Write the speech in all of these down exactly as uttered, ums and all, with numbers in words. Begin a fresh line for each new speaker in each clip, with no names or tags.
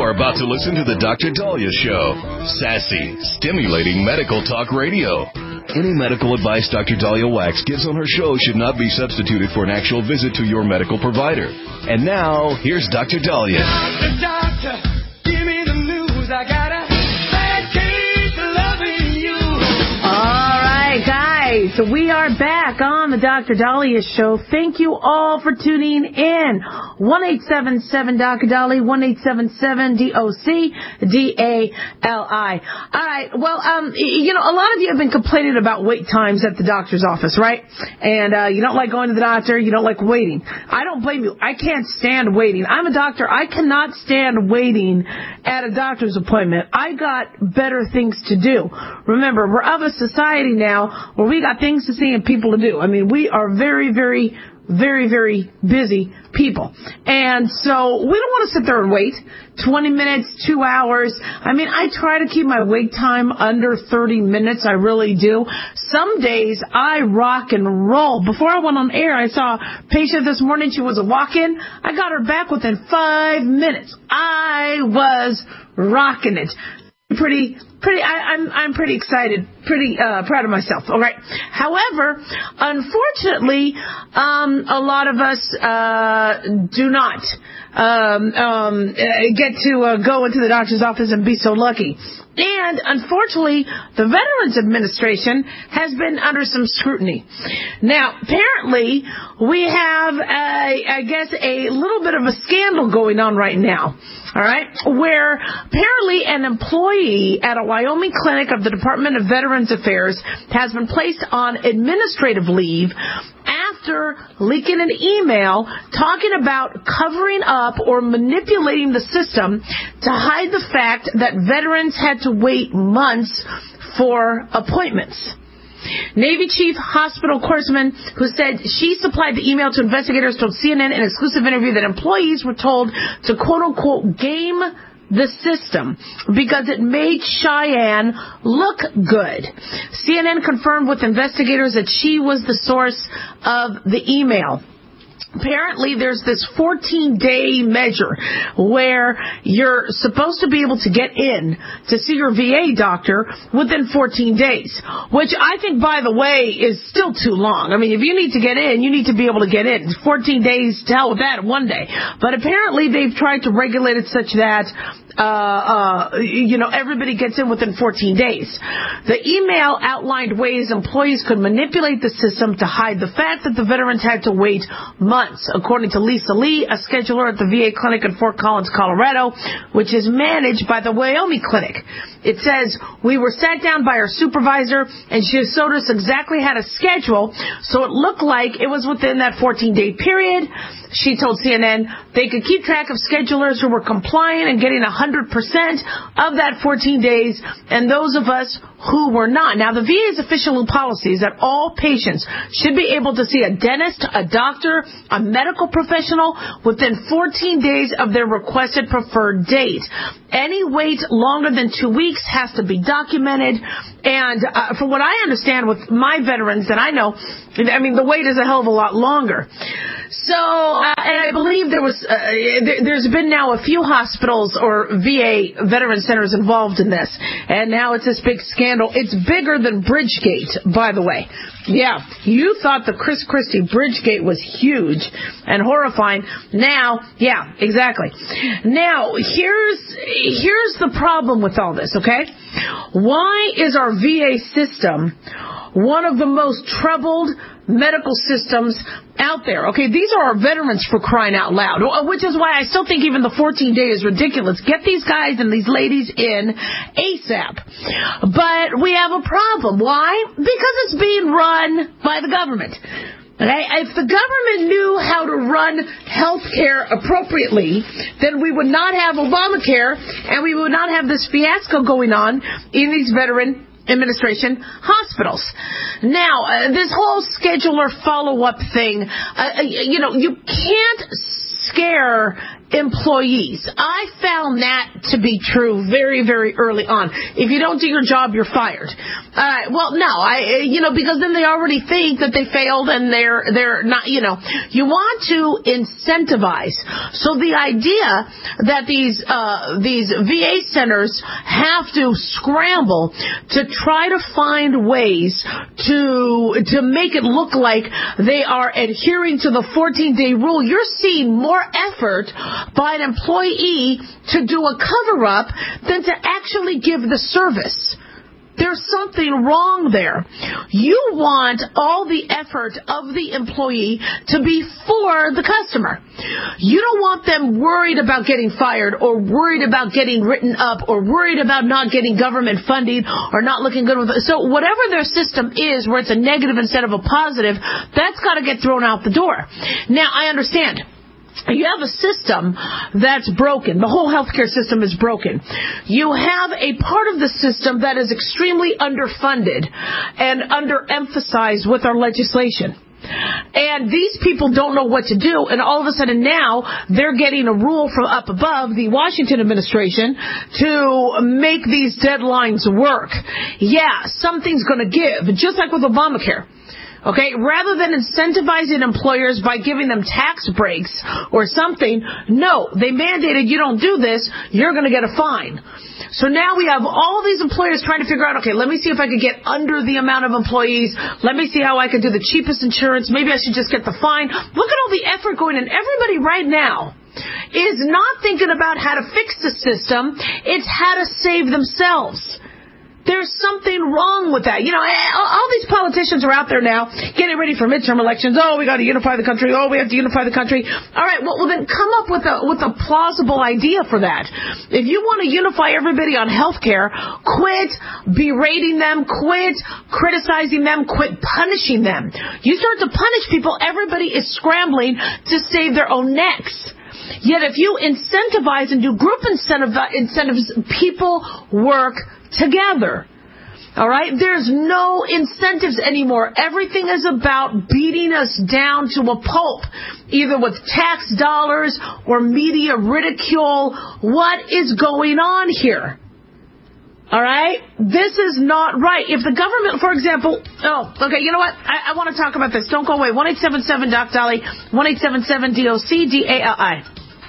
You're about to listen to the Doctor Daliah Show. Sassy, stimulating medical talk radio. Any medical advice Doctor Daliah Wax gives on her show should not be substituted for an actual visit to your medical provider. And now, here's Doctor Daliah.
Doctor, doctor, give me the news. I got a bad case of loving you.
All right, guys, so we are back on the Doctor Daliah Show. Thank you all for tuning in. one eight seven seven Doctor Daliah, one eight seven seven D O C D A L I. All right, well, um, you know, a lot of you have been complaining about wait times at the doctor's office, right? And uh, you don't like going to the doctor, you don't like waiting. I don't blame you. I can't stand waiting. I'm a doctor. I cannot stand waiting at a doctor's appointment. I got better things to do. Remember, we're of a society now where we got things to see and people to do. I mean, we are very, very very, very busy people. And so we don't want to sit there and wait twenty minutes, two hours. I mean, I try to keep my wait time under thirty minutes. I really do. Some days I rock and roll. Before I went on air, I saw a patient this morning. She was a walk-in. I got her back within five minutes. I was rocking it. Pretty, pretty, I, I'm, I'm pretty excited, pretty, uh, proud of myself. All right. However, unfortunately, um, a lot of us, uh, do not, um, um, get to, uh, go into the doctor's office and be so lucky. And unfortunately, the Veterans Administration has been under some scrutiny. Now, apparently, we have, a, I guess, a little bit of a scandal going on right now. All right, where apparently an employee at a Wyoming clinic of the Department of Veterans Affairs has been placed on administrative leave after leaking an email talking about covering up or manipulating the system to hide the fact that veterans had to wait months for appointments. Navy Chief Hospital Corpsman, who said she supplied the email to investigators, told C N N in an exclusive interview that employees were told to quote-unquote game the system because it made Cheyenne look good. C N N confirmed with investigators that she was the source of the email. Apparently, there's this fourteen-day measure where you're supposed to be able to get in to see your V A doctor within fourteen days, which I think, by the way, is still too long. I mean, if you need to get in, you need to be able to get in. fourteen days, to hell with that, one day. But apparently, they've tried to regulate it such that Uh, uh, you know, everybody gets in within fourteen days. The email outlined ways employees could manipulate the system to hide the fact that the veterans had to wait months, according to Lisa Lee, a scheduler at the V A clinic in Fort Collins, Colorado, which is managed by the Wyoming clinic. It says, we were sat down by our supervisor, and she showed us exactly how to schedule, so it looked like it was within that fourteen-day period. She told C N N they could keep track of schedulers who were compliant and getting one hundred percent of that fourteen days, and those of us who were not. Now, the V A's official policy is that all patients should be able to see a dentist, a doctor, a medical professional within fourteen days of their requested preferred date. Any wait longer than two weeks has to be documented. And uh, from what I understand with my veterans that I know, I mean, the wait is a hell of a lot longer. So, uh, and I believe there was, uh, there, there's been now a few hospitals or V A veteran centers involved in this. And now it's this big scandal. It's bigger than Bridgegate, by the way. Yeah, you thought the Chris Christie Bridgegate was huge and horrifying. Now, yeah, exactly. Now, here's, here's the problem with all this, okay? Why is our V A system one of the most troubled medical systems out there? Okay, these are our veterans, for crying out loud, which is why I still think even the fourteen day is ridiculous. Get these guys and these ladies in ASAP. But we have a problem. Why? Because it's being run by the government. Okay? If the government knew how to run health care appropriately, then we would not have Obamacare, and we would not have this fiasco going on in these veteran administration hospitals. Now, uh, this whole scheduler follow-up thing, uh, you know, you can't scare employees. I found that to be true very, very early on. If you don't do your job, you're fired. Uh, well, no, I, you know, because then they already think that they failed and they're, they're not, you know, you want to incentivize. So the idea that these, uh, these V A centers have to scramble to try to find ways to, to make it look like they are adhering to the fourteen-day rule, you're seeing more effort by an employee to do a cover-up than to actually give the service. There's something wrong there. You want all the effort of the employee to be for the customer. You don't want them worried about getting fired or worried about getting written up or worried about not getting government funding or not looking good with it. So whatever their system is where it's a negative instead of a positive, that's got to get thrown out the door. Now, I understand. You have a system that's broken. The whole healthcare system is broken. You have a part of the system that is extremely underfunded and underemphasized with our legislation. And these people don't know what to do, and all of a sudden now they're getting a rule from up above, the Washington administration, to make these deadlines work. Yeah, something's going to give, just like with Obamacare. Okay, rather than incentivizing employers by giving them tax breaks or something, no, they mandated you don't do this, you're going to get a fine. So now we have all these employers trying to figure out, okay, let me see if I could get under the amount of employees. Let me see how I could do the cheapest insurance. Maybe I should just get the fine. Look at all the effort going in. Everybody right now is not thinking about how to fix the system. It's how to save themselves. There's something wrong with that. You know, all these politicians are out there now getting ready for midterm elections. Oh, we got to unify the country. Oh, we have to unify the country. All right, well, well then come up with a with a plausible idea for that. If you want to unify everybody on health care, quit berating them, quit criticizing them, quit punishing them. You start to punish people, everybody is scrambling to save their own necks. Yet if you incentivize and do group incentive, incentives, people work together. All right? There's no incentives anymore. Everything is about beating us down to a pulp, either with tax dollars or media ridicule. What is going on here? All right? This is not right. If the government, for example, oh, okay, you know what? I, I want to talk about this. Don't go away. one eight seven seven Doc Dolly, one eight seven seven D O C D A L I.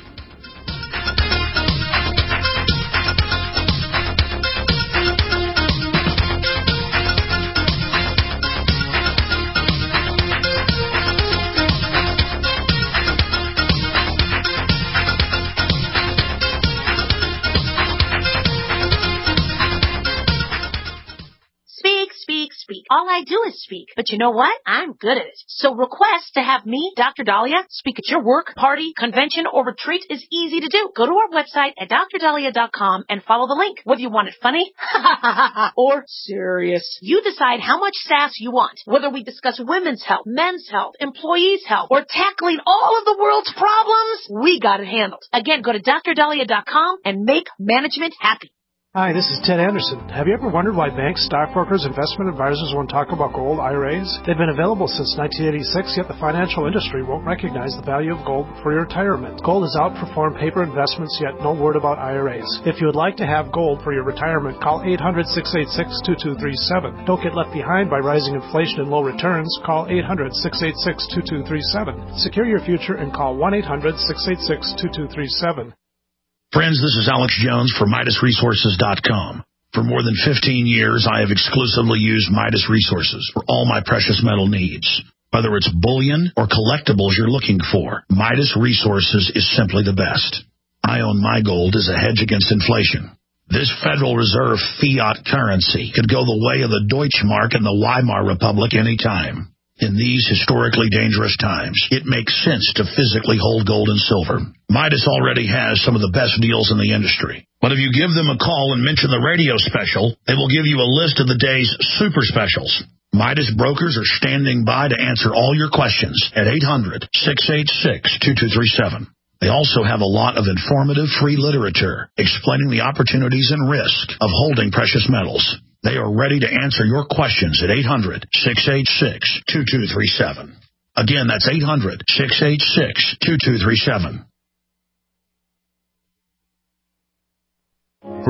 All I do is speak. But you know what? I'm good at it. So request to have me, Doctor Dahlia, speak at your work, party, convention, or retreat is easy to do. Go to our website at dr dahlia dot com and follow the link. Whether you want it funny or serious, you decide how much sass you want. Whether we discuss women's health, men's health, employees' health, or tackling all of the world's problems, we got it handled. Again, go to dr dahlia dot com and make management happy.
Hi, this is Ted Anderson. Have you ever wondered why banks, stockbrokers, investment advisors won't talk about gold I R As? They've been available since nineteen eighty-six, yet the financial industry won't recognize the value of gold for your retirement. Gold has outperformed paper investments, yet no word about I R As. If you would like to have gold for your retirement, call eight hundred, six eight six, two two three seven. Don't get left behind by rising inflation and low returns. Call eight hundred, six eight six, two two three seven. Secure your future and call one eight hundred, six eight six, two two three seven.
Friends, this is Alex Jones for Midas Resources dot com. For more than fifteen years, I have exclusively used Midas Resources for all my precious metal needs. Whether it's bullion or collectibles you're looking for, Midas Resources is simply the best. I own my gold as a hedge against inflation. This Federal Reserve fiat currency could go the way of the Deutschmark and the Weimar Republic any time. In these historically dangerous times, it makes sense to physically hold gold and silver. Midas already has some of the best deals in the industry. But if you give them a call and mention the radio special, they will give you a list of the day's super specials. Midas brokers are standing by to answer all your questions at eight hundred, six eight six, two two three seven. They also have a lot of informative free literature explaining the opportunities and risk of holding precious metals. They are ready to answer your questions at eight hundred, six eight six, two two three seven. Again, that's eight hundred, six eight six, two two three seven.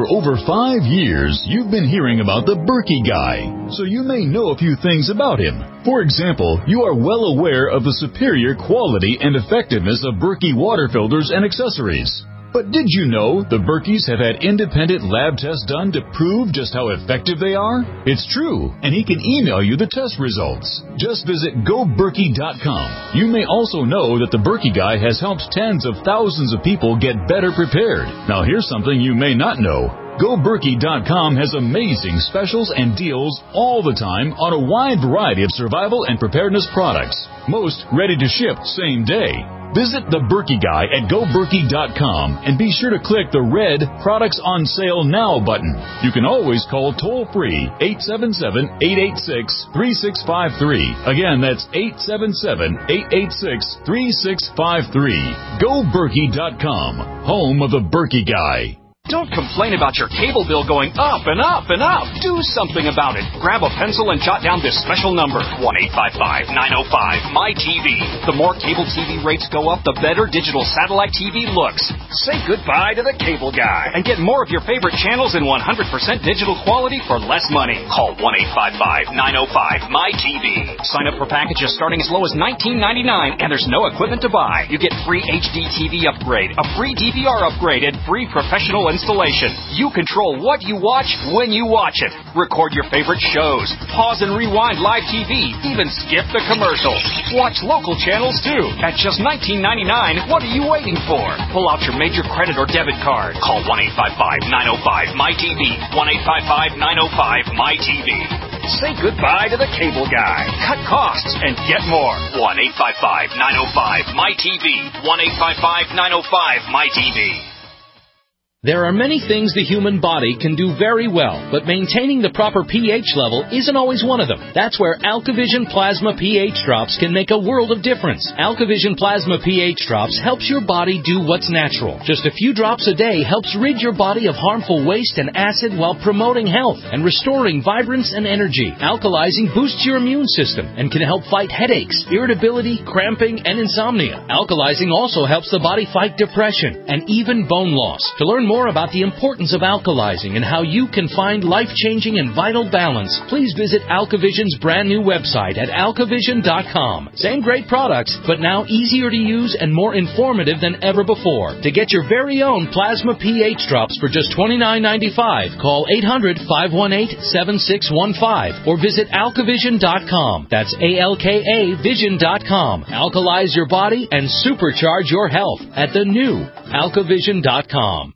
For over five years, you've been hearing about the Berkey Guy, so you may know a few things about him. For example, you are well aware of the superior quality and effectiveness of Berkey water filters and accessories. But did you know the Berkeys have had independent lab tests done to prove just how effective they are? It's true, and he can email you the test results. Just visit go berkey dot com. You may also know that the Berkey Guy has helped tens of thousands of people get better prepared. Now here's something you may not know. go berkey dot com has amazing specials and deals all the time on a wide variety of survival and preparedness products. Most ready to ship same day. Visit the Berkey Guy at go berkey dot com and be sure to click the red Products on Sale Now button. You can always call toll-free eight seven seven, eight eight six, three six five three. Again, that's eight seven seven, eight eight six, three six five three. go berkey dot com, home of the Berkey Guy.
Don't complain about your cable bill going up and up and up. Do something about it. Grab a pencil and jot down this special number, one eight five five, nine oh five, M Y T V. The more cable T V rates go up, the better digital satellite T V looks. Say goodbye to the cable guy and get more of your favorite channels in one hundred percent digital quality for less money. Call one eight five five, nine oh five, M Y T V. Sign up for packages starting as low as nineteen ninety-nine, and there's no equipment to buy. You get free H D T V upgrade, a free D V R upgrade, and free professional installation. You control what you watch when you watch it. Record your favorite shows. Pause and rewind live T V. Even skip the commercials. Watch local channels too. At just nineteen ninety-nine, what are you waiting for? Pull out your major credit or debit card. Call one eight five five, nine oh five, M Y T V. one eight five five, nine oh five, M Y T V. Say goodbye to the cable guy. Cut costs and get more. one eight five five, nine oh five, M Y T V. one eight five five, nine oh five, M Y T V.
There are many things the human body can do very well, but maintaining the proper pH level isn't always one of them. That's where AlkaVision Plasma pH Drops can make a world of difference. AlkaVision Plasma pH Drops helps your body do what's natural. Just a few drops a day helps rid your body of harmful waste and acid while promoting health and restoring vibrance and energy. Alkalizing boosts your immune system and can help fight headaches, irritability, cramping, and insomnia. Alkalizing also helps the body fight depression and even bone loss. To learn more more about the importance of alkalizing and how you can find life-changing and vital balance, please visit AlkaVision's brand new website at alkavision dot com. Same great products, but now easier to use and more informative than ever before. To get your very own Plasma pH Drops for just twenty-nine ninety-five, call eight hundred, five one eight, seven six one five or visit alkavision dot com. That's A L K A vision dot com. Alkalize your body and supercharge your health at the new alkavision dot com.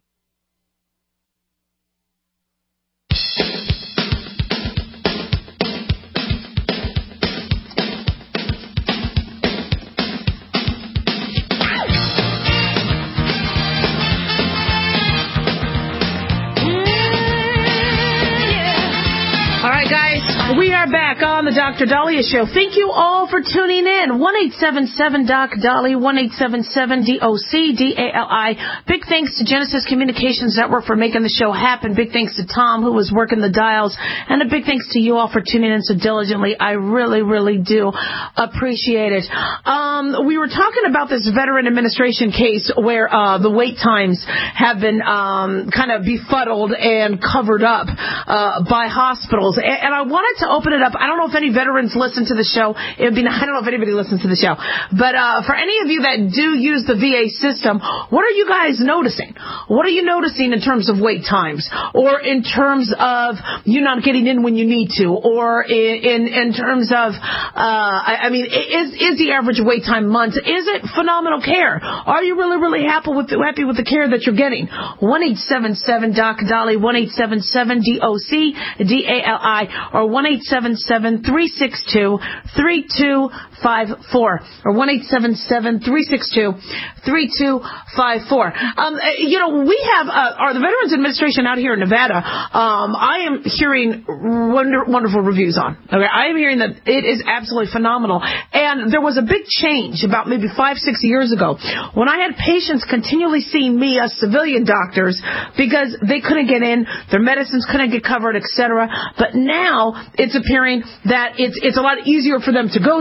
We are back on the Doctor Dahlia Show. Thank you all for tuning in. one eight seven seven Doc Dolly, one eight seven seven D O C D A L I. Big thanks to Genesis Communications Network for making the show happen. Big thanks to Tom, who was working the dials. And a big thanks to you all for tuning in so diligently. I really, really do appreciate it. Um, we were talking about this Veteran Administration case where uh, the wait times have been um, kind of befuddled and covered up uh, by hospitals. And, and I wanted to open it up. I don't know if any veterans listen to the show. It would be, I don't know if anybody listens to the show. But uh, for any of you that do use the V A system, what are you guys noticing? What are you noticing in terms of wait times? Or in terms of you not getting in when you need to? Or in in, in terms of, uh, I, I mean, is is the average wait time months? Is it phenomenal care? Are you really, really happy with the, happy with the care that you're getting? one eight seven seven Doc Dolly, one eight seven seven D O C D A L I, or one eight seven seven, three six two, three two five four, or one eight seven seven, three six two, three two five four. Um, you know, we have uh, our the Veterans Administration out here in Nevada. Um, I am hearing wonder, wonderful reviews on. Okay, I am hearing that it is absolutely phenomenal. And there was a big change about maybe five, six years ago when I had patients continually seeing me as civilian doctors because they couldn't get in, their medicines couldn't get covered, et cetera. But now it's appearing that it's it's a lot easier for them to go to. It's a lot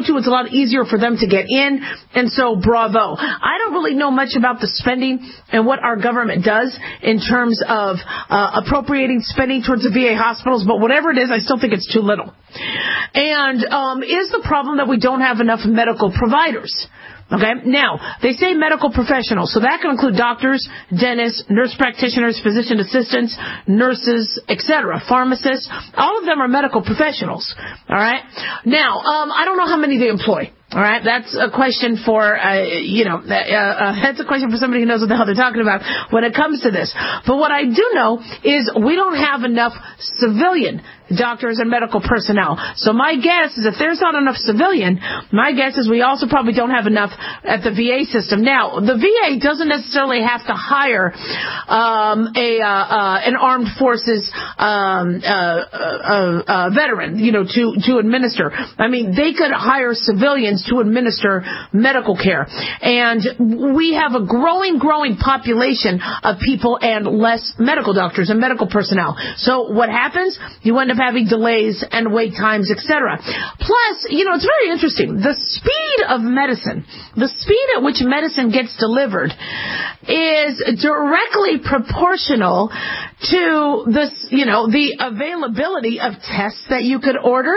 lot easier for them to get in. And so, bravo. I don't really know much about the spending and what our government does in terms of uh, appropriating spending towards the V A hospitals, but whatever it is, I still think it's too little. And um, is the problem that we don't have enough medical providers? Okay. Now, they say medical professionals, so that can include doctors, dentists, nurse practitioners, physician assistants, nurses, et cetera, pharmacists. All of them are medical professionals. All right. Now, um, I don't know how many they employ. All right, that's a question for, uh, you know, uh, uh, that's a question for somebody who knows what the hell they're talking about when it comes to this. But what I do know is we don't have enough civilian doctors and medical personnel. So my guess is if there's not enough civilian, my guess is we also probably don't have enough at the V A system. Now, the V A doesn't necessarily have to hire um, a uh, uh, an armed forces um, uh, uh, uh, veteran, you know, to to administer. I mean, they could hire civilians to administer medical care. And we have a growing, growing population of people and less medical doctors and medical personnel. So what happens? You end up having delays and wait times, et cetera. Plus, you know, it's very interesting. The speed of medicine, the speed at which medicine gets delivered is directly proportional to this, you know, the availability of tests that you could order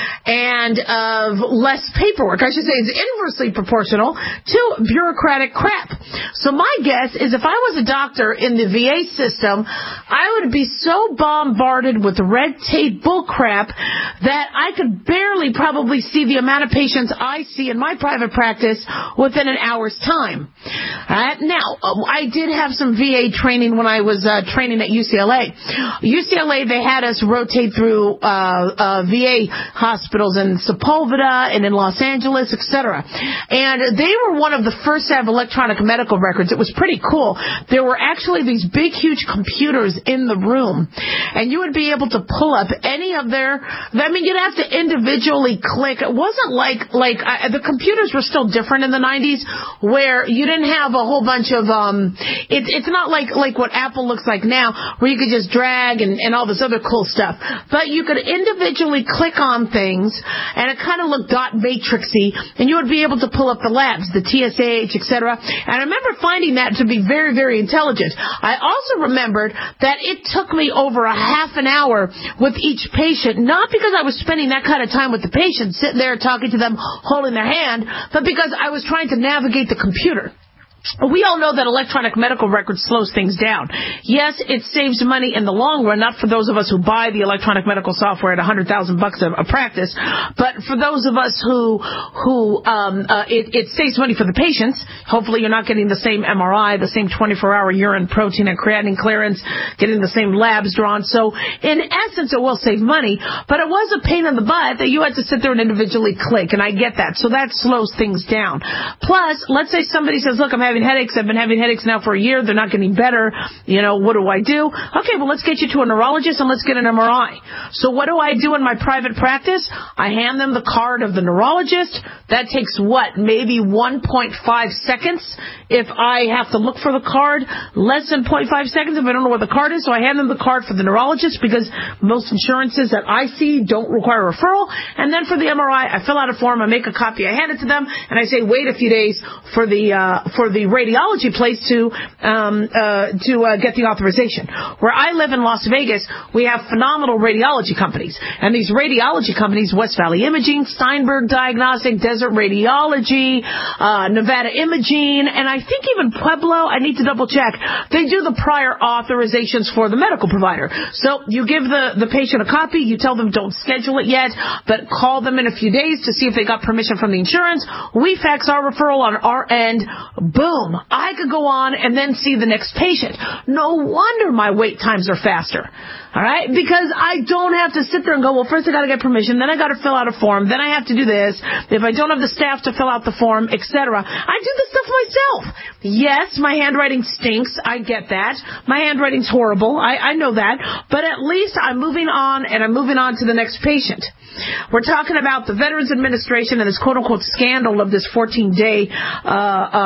and of less paperwork. I should say it's inversely proportional to bureaucratic crap. So my guess is if I was a doctor in the V A system, I would be so bombarded with red tape bull crap that I could barely probably see the amount of patients I see in my private practice within an hour's time. All right. Now, I did have some V A training when I was uh, training at U C L A. U C L A, they had us rotate through uh, uh, V A hospitals in Sepulveda and in Los Angeles, et cetera. And they were one of the first to have electronic medical records. It was pretty cool. There were actually these big, huge computers in the room, and you would be able to pull up any of their, I mean, you'd have to individually click. It wasn't like, like I, the computers were still different in the nineties where you didn't have a whole bunch of, um, it, it's not like, like what Apple looks like now where you could just drag and, and all this other cool stuff. But you could individually click on things, and it kind of looked dot matrixy, and you would be able to pull up the labs, the T S H, et cetera. And I remember finding that to be very, very intelligent. I also remembered that it took me over a half an hour with each patient, not because I was spending that kind of time with the patient, sitting there talking to them, holding their hand, but because I was trying to navigate the computer. We all know that electronic medical record slows things down. Yes, it saves money in the long run, not for those of us who buy the electronic medical software at a hundred thousand bucks a, a practice, but for those of us who who um, uh, it, it saves money for the patients. Hopefully, you're not getting the same M R I, the same twenty-four hour urine protein and creatinine clearance, getting the same labs drawn. So, in essence, it will save money, but it was a pain in the butt that you had to sit there and individually click, and I get that. So that slows things down. Plus, let's say somebody says, "Look, I'm having headaches. I've been having headaches now for a year. They're not getting better. You know, what do I do?" Okay, well, let's get you to a neurologist and let's get an M R I. So what do I do in my private practice? I hand them the card of the neurologist. That takes what? Maybe one point five seconds if I have to look for the card. Less than zero point five seconds if I don't know what the card is. So I hand them the card for the neurologist because most insurances that I see don't require a referral. And then for the M R I, I fill out a form, I make a copy, I hand it to them, and I say wait a few days for the uh, for the radiology place to um, uh, to uh, get the authorization. Where I live in Las Vegas, we have phenomenal radiology companies, and these radiology companies, West Valley Imaging, Steinberg Diagnostic, Desert Radiology, uh, Nevada Imaging, and I think even Pueblo, I need to double check, they do the prior authorizations for the medical provider. So you give the, the patient a copy, you tell them don't schedule it yet, but call them in a few days to see if they got permission from the insurance. We fax our referral on our end. Boom. I could go on and then see the next patient. No wonder my wait times are faster. All right? Because I don't have to sit there and go, well, first I got to get permission, then I got to fill out a form, then I have to do this. If I don't have the staff to fill out the form, et cetera. I do this stuff myself. Yes, my handwriting stinks. I get that. My handwriting's horrible. I, I know that. But at least I'm moving on, and I'm moving on to the next patient. We're talking about the Veterans Administration and this quote-unquote scandal of this fourteen-day uh, uh, cover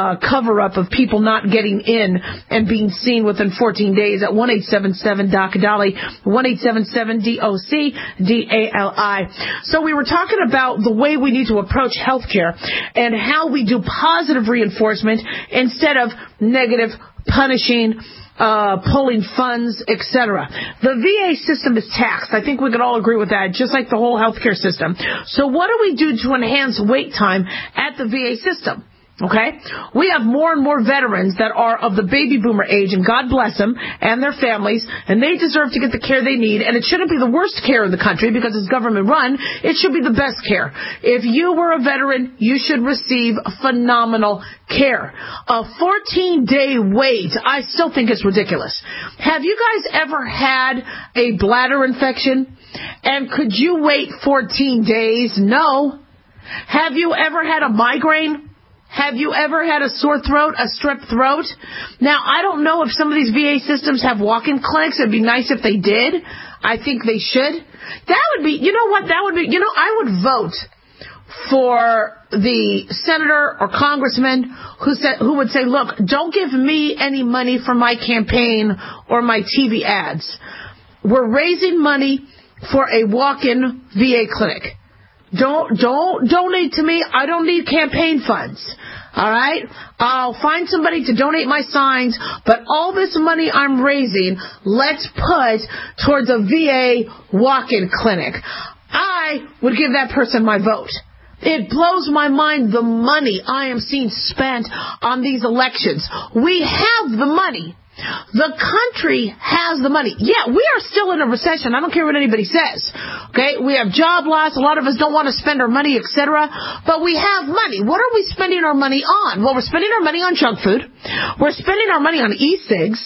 cover-up of people not getting in and being seen within fourteen days at one eight seven seven D O C D A L I, one eight seven seven D O C D A L I. So we were talking about the way we need to approach healthcare and how we do positive reinforcement instead of negative, punishing, uh, pulling funds, et cetera. The V A system is taxed. I think we could all agree with that, just like the whole healthcare system. So what do we do to enhance wait time at the V A system? Okay? We have more and more veterans that are of the baby boomer age, and God bless them and their families, and they deserve to get the care they need, and it shouldn't be the worst care in the country because it's government run. It should be the best care. If you were a veteran, you should receive phenomenal care. A fourteen-day wait, I still think it's ridiculous. Have you guys ever had a bladder infection, and could you wait fourteen days? No. Have you ever had a migraine? Have you ever had a sore throat, a strep throat? Now, I don't know if some of these V A systems have walk-in clinics. It'd be nice if they did. I think they should. That would be, you know what, that would be, you know, I would vote for the senator or congressman who said, who would say, look, don't give me any money for my campaign or my T V ads. We're raising money for a walk-in V A clinic. Don't, don't donate to me. I don't need campaign funds. All right? I'll find somebody to donate my signs, but all this money I'm raising, let's put towards a V A walk-in clinic. I would give that person my vote. It blows my mind the money I am seeing spent on these elections. We have the money. The country has the money. Yeah, we are still in a recession. I don't care what anybody says. Okay, we have job loss. A lot of us don't want to spend our money, et cetera. But we have money. What are we spending our money on? Well, we're spending our money on junk food. We're spending our money on e-cigs.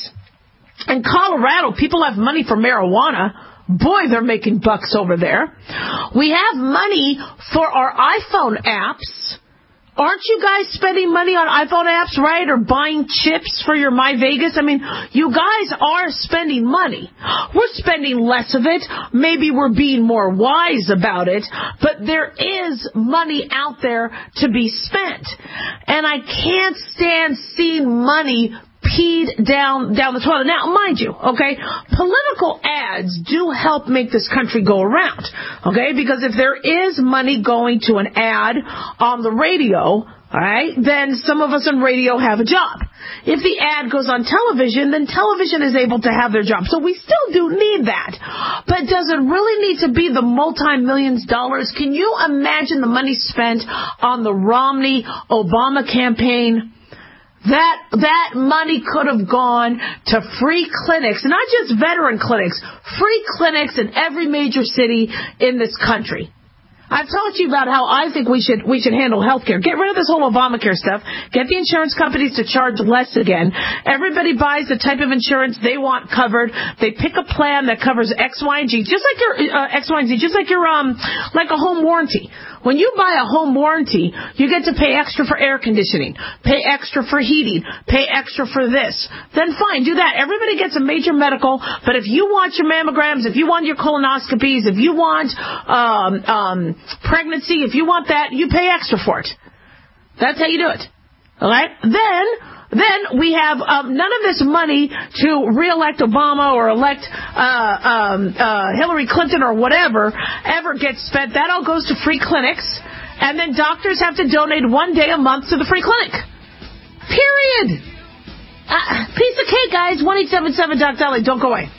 In Colorado, people have money for marijuana. Boy, they're making bucks over there. We have money for our iPhone apps. Aren't you guys spending money on iPhone apps, right? Or buying chips for your My Vegas? I mean, you guys are spending money. We're spending less of it. Maybe we're being more wise about it. But there is money out there to be spent. And I can't stand seeing money peed down down the toilet. Now, mind you, okay, political ads do help make this country go around, okay, because if there is money going to an ad on the radio, all right, then some of us on radio have a job. If the ad goes on television, then television is able to have their job. So we still do need that. But does it really need to be the multi-millions dollars? Can you imagine the money spent on the Romney-Obama campaign? That that money could have gone to free clinics, not just veteran clinics, free clinics in every major city in this country. I've talked to you about how I think we should we should handle healthcare. Get rid of this whole Obamacare stuff. Get the insurance companies to charge less again. Everybody buys the type of insurance they want covered. They pick a plan that covers X, Y, and G, just like your uh, X, Y, and Z, just like your um like a home warranty. When you buy a home warranty, you get to pay extra for air conditioning, pay extra for heating, pay extra for this. Then fine, do that. Everybody gets a major medical, but if you want your mammograms, if you want your colonoscopies, if you want um um pregnancy, if you want that, you pay extra for it. That's how you do it. All right? Then, then we have um, none of this money to reelect Obama or elect uh, um, uh, Hillary Clinton or whatever ever gets spent. That all goes to free clinics, and then doctors have to donate one day a month to the free clinic. Period. Uh, piece of cake, guys. one eight seven seven D O C D A L I. Don't go away.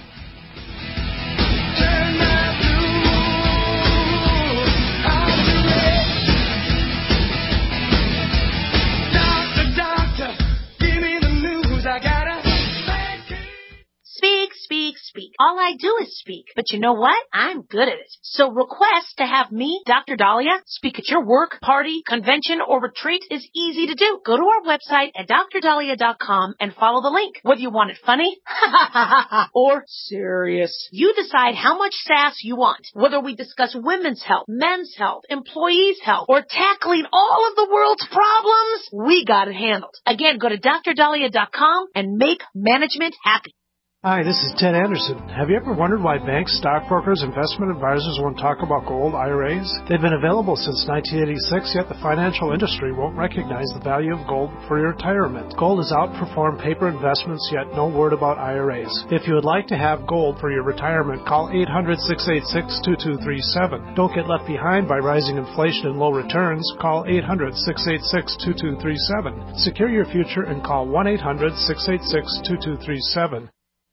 Speak, speak, speak. All I do is speak. But you know what? I'm good at it. So request to have me, Doctor Dahlia, speak at your work, party, convention, or retreat is easy to do. Go to our website at dr dahlia dot com and follow the link. Whether you want it funny or serious, you decide how much sass you want. Whether we discuss women's health, men's health, employees' health, or tackling all of the world's problems, we got it handled. Again, go to dr dahlia dot com and make management happy.
Hi, this is Ted Anderson. Have you ever wondered why banks, stockbrokers, investment advisors won't talk about gold I R As? They've been available since nineteen eighty-six, yet the financial industry won't recognize the value of gold for your retirement. Gold has outperformed paper investments, yet no word about I R As. If you would like to have gold for your retirement, call eight hundred, six eight six, two two three seven. Don't get left behind by rising inflation and low returns. Call eight hundred, six eight six, two two three seven. Secure your future and call one eight hundred, six eight six, two two three seven.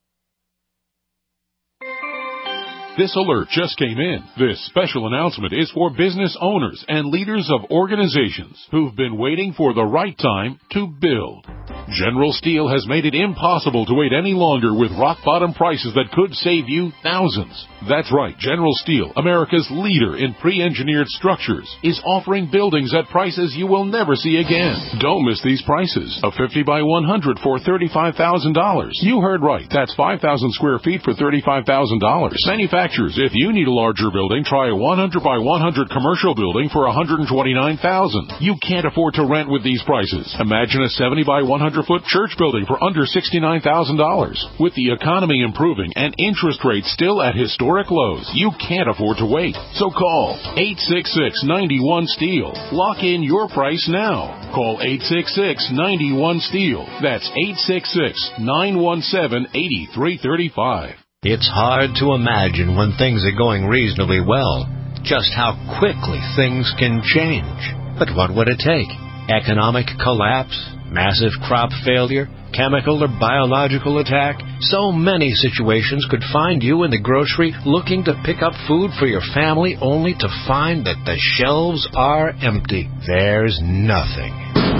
This alert just came in. This special announcement is for business owners and leaders of organizations who've been waiting for the right time to build. General Steel has made it impossible to wait any longer with rock-bottom prices that could save you thousands. That's right, General Steel, America's leader in pre-engineered structures, is offering buildings at prices you will never see again. Don't miss these prices. A fifty by one hundred for thirty-five thousand dollars. You heard right. That's five thousand square feet for thirty-five thousand dollars. Manufacturers, if you need a larger building, try a one hundred by one hundred commercial building for one hundred twenty-nine thousand dollars. You can't afford to rent with these prices. Imagine a seventy by one hundred foot church building for under sixty-nine thousand dollars. With the economy improving and interest rates still at historic lows, you can't afford to wait. So call eight six six, nine one, STEEL. Lock in your price now. Call eight six six, nine one, STEEL. That's eight six six, nine one seven, eight three three five.
It's hard to imagine when things are going reasonably well, just how quickly things can change. But what would it take? Economic collapse? Massive crop failure? Chemical or biological attack? So many situations could find you in the grocery looking to pick up food for your family only to find that the shelves are empty. There's nothing.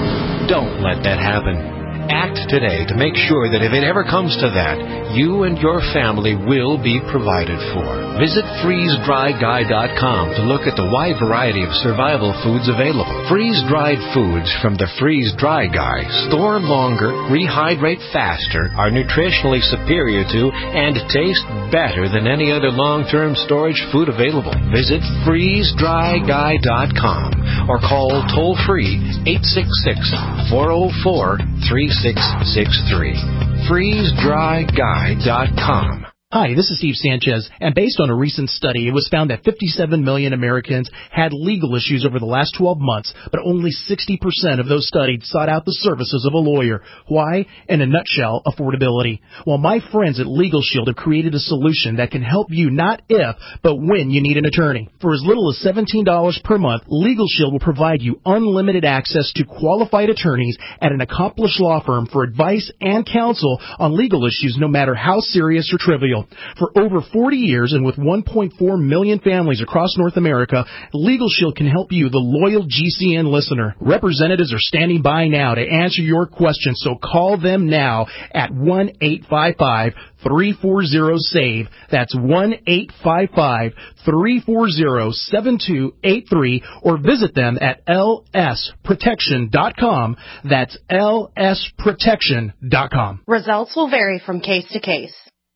Don't let that happen. Act today to make sure that if it ever comes to that, you and your family will be provided for. Visit freeze dry guy dot com to look at the wide variety of survival foods available. Freeze-dried foods from the Freeze Dry Guy store longer, rehydrate faster, are nutritionally superior to, and taste better than any other long-term storage food available. Visit freeze dry guy dot com or call toll-free eight six six, four oh four, three six six three. freeze dry guy dot com.
Hi, this is Steve Sanchez, and based on a recent study, it was found that fifty-seven million Americans had legal issues over the last twelve months, but only sixty percent of those studied sought out the services of a lawyer. Why? In a nutshell, affordability. Well, my friends at Legal Shield have created a solution that can help you not if, but when you need an attorney. For as little as seventeen dollars per month, Legal Shield will provide you unlimited access to qualified attorneys at an accomplished law firm for advice and counsel on legal issues, no matter how serious or trivial. For over forty years and with one point four million families across North America, Legal Shield can help you, the loyal G C N listener. Representatives are standing by now to answer your questions, so call them now at one eight five five, three four zero, SAVE. That's one eight five five, three four zero, seven two eight three, or visit them at L S protection dot com. That's L S protection dot com.
Results will vary from case to case.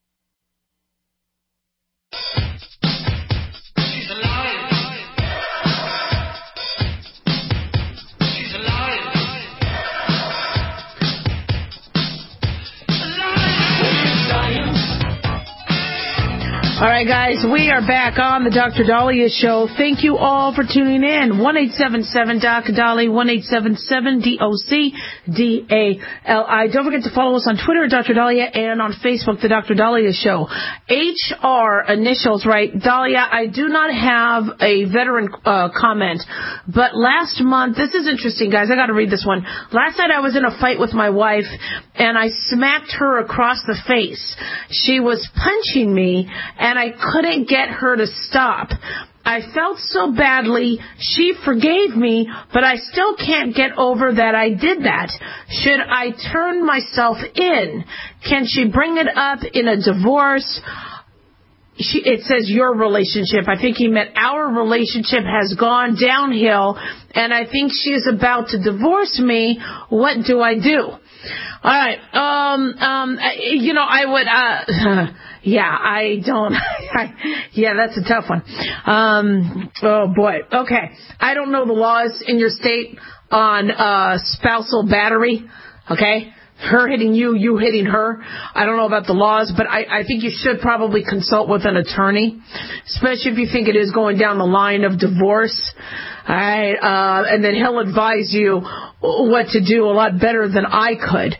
All right, guys, we are back on the Doctor Dahlia Show. Thank you all for tuning in. one eight seven seven, D O C, Dolly, one eight seven seven, D O C, D A L I. Don't forget to follow us on Twitter at Doctor Dahlia and on Facebook, the Doctor Dahlia Show. H R initials, right? Dahlia, I do not have a veteran uh, comment, but last month, this is interesting, guys. I got to read this one. Last night I was in a fight with my wife, and I smacked her across the face. She was punching me, and I couldn't get her to stop. I felt so badly. She forgave me, but I still can't get over that I did that. Should I turn myself in? Can she bring it up in a divorce? She, it says your relationship. I think he meant our relationship has gone downhill, and I think she is about to divorce me. What do I do? All right. Um, um, you know, I would, uh, yeah, I don't, I, yeah, that's a tough one. Um, oh boy. Okay. I don't know the laws in your state on, uh, spousal battery. Okay. her hitting you, you hitting her. I don't know about the laws, but I, I think you should probably consult with an attorney, especially if you think it is going down the line of divorce. All right, uh, and then he'll advise you what to do a lot better than I could.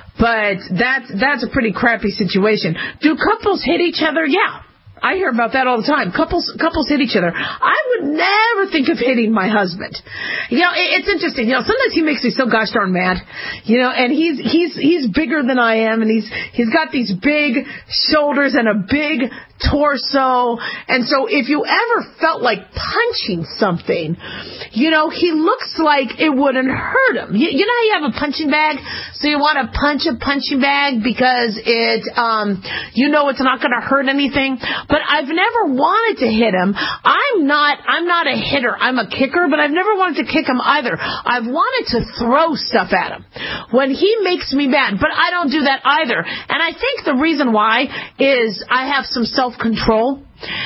But that's, that's a pretty crappy situation. Do couples hit each other? Yeah. I hear about that all the time. Couples couples hit each other. I would never think of hitting my husband. You know, it, it's interesting. You know, sometimes he makes me so gosh darn mad. You know, and he's he's he's bigger than I am, and he's he's got these big shoulders and a big torso. And so if you ever felt like punching something, you know, he looks like it wouldn't hurt him. You, you know how you have a punching bag, so you want to punch a punching bag because it, um, you know, it's not going to hurt anything. But I've never wanted to hit him. I'm not, I'm not a hitter. I'm a kicker, but I've never wanted to kick him either. I've wanted to throw stuff at him when he makes me mad, but I don't do that either. And I think the reason why is I have some self-control.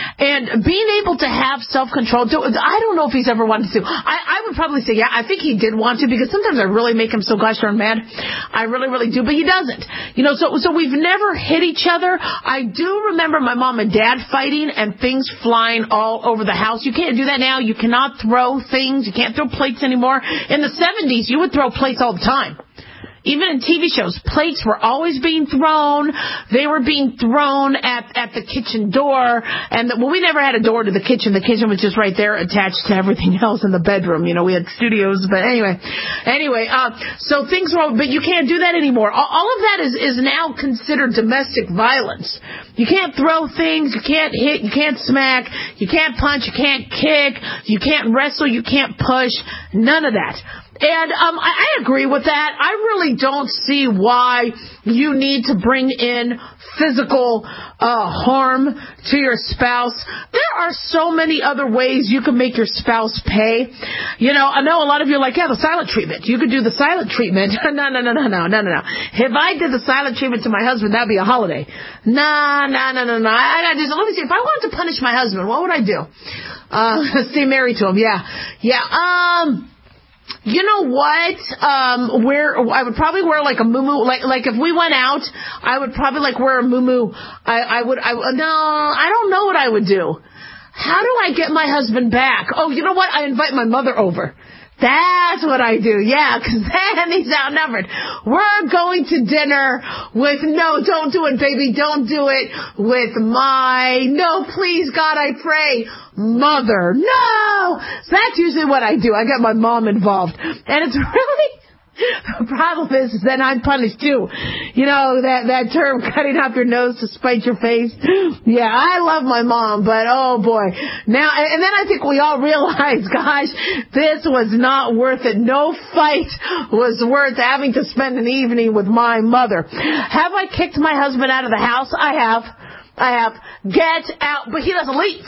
And being able to have self-control, I don't know if he's ever wanted to. I, I would probably say, yeah, I think he did want to, because sometimes I really make him so gosh darn mad. I really, really do, but he doesn't. You know, so so we've never hit each other. I do remember my mom and dad fighting and things flying all over the house. You can't do that now. You cannot throw things. You can't throw plates anymore. In the seventies, you would throw plates all the time. Even in T V shows, plates were always being thrown. They were being thrown at, at the kitchen door. And, the, well, we never had a door to the kitchen. The kitchen was just right there attached to everything else in the bedroom. You know, we had studios, but anyway. Anyway, uh, so things were, but you can't do that anymore. All, all of that is, is now considered domestic violence. You can't throw things. You can't hit. You can't smack. You can't punch. You can't kick. You can't wrestle. You can't push. None of that. And um, I, I agree with that. I really don't see why you need to bring in physical uh, harm to your spouse. There are so many other ways you can make your spouse pay. You know, I know a lot of you are like, yeah, the silent treatment. You could do the silent treatment. no, no, no, no, no, no, no, no. If I did the silent treatment to my husband, that'd be a holiday. No, no, no, no, no. I, I just, let me see. If I wanted to punish my husband, what would I do? Uh, stay married to him. Yeah. Yeah. Um... You know what? Um, wear I would probably wear like a muumuu. Like like if we went out, I would probably like wear a muumuu. I I would I no I don't know what I would do. How do I get my husband back? Oh, you know what? I invite my mother over. That's what I do, yeah, because then he's outnumbered. We're going to dinner with, no, don't do it, baby, don't do it, with my, no, please, God, I pray, mother, no! So that's usually what I do. I get my mom involved. And it's really... The problem is, is then I'm punished too. You know, that, that term, cutting off your nose to spite your face. Yeah, I love my mom, but oh boy. Now, and then I think we all realize, gosh, this was not worth it. No fight was worth having to spend an evening with my mother. Have I kicked my husband out of the house? I have. I have. Get out. But he doesn't leave.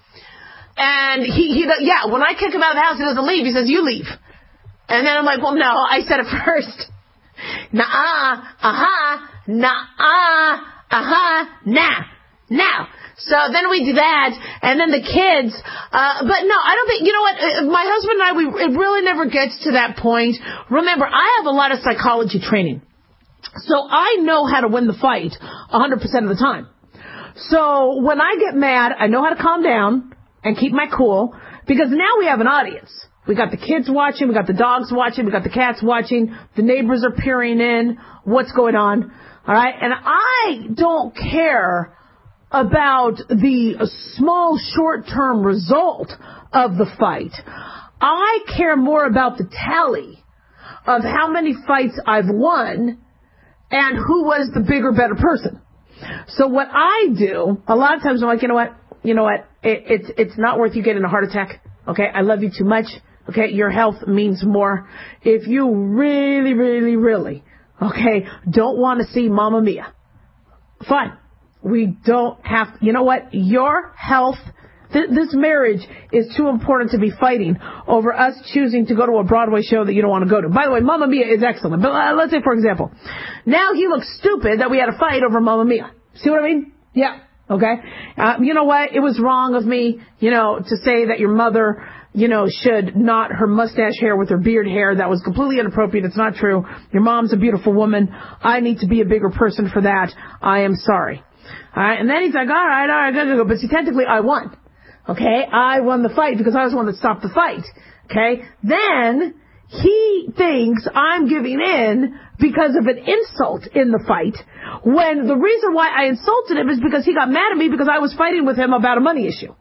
And he, he, yeah, when I kick him out of the house, he doesn't leave. He says, you leave. And then I'm like, well, no, I said it first. Nah-uh, aha, nah-uh, aha, nah, now. So then we do that, and then the kids, uh, but no, I don't think, you know what, my husband and I, we, it really never gets to that point. Remember, I have a lot of psychology training, so I know how to win the fight one hundred percent of the time. So when I get mad, I know how to calm down and keep my cool, because now we have an audience. We got the kids watching, we got the dogs watching, we got the cats watching, the neighbors are peering in, what's going on, all right? And I don't care about the small short-term result of the fight. I care more about the tally of how many fights I've won and who was the bigger, better person. So what I do, a lot of times I'm like, you know what, you know what, it, it's, it's not worth you getting a heart attack, okay? I love you too much. Okay, your health means more. If you really, really, really, okay, don't want to see Mamma Mia, fine. We don't have, you know what, your health, th- this marriage is too important to be fighting over us choosing to go to a Broadway show that you don't want to go to. By the way, Mamma Mia is excellent, but uh, let's say, for example, now he looks stupid that we had a fight over Mamma Mia. See what I mean? Yeah. Okay? Uh, you know what? It was wrong of me, you know, to say that your mother, you know, should knot her mustache hair with her beard hair. That was completely inappropriate. It's not true. Your mom's a beautiful woman. I need to be a bigger person for that. I am sorry. All right? And then he's like, all right, all right, go, go, go. But see, technically, I won. Okay? I won the fight because I was the one that stopped the fight. Okay? Then he thinks I'm giving in because of an insult in the fight, when the reason why I insulted him is because he got mad at me because I was fighting with him about a money issue.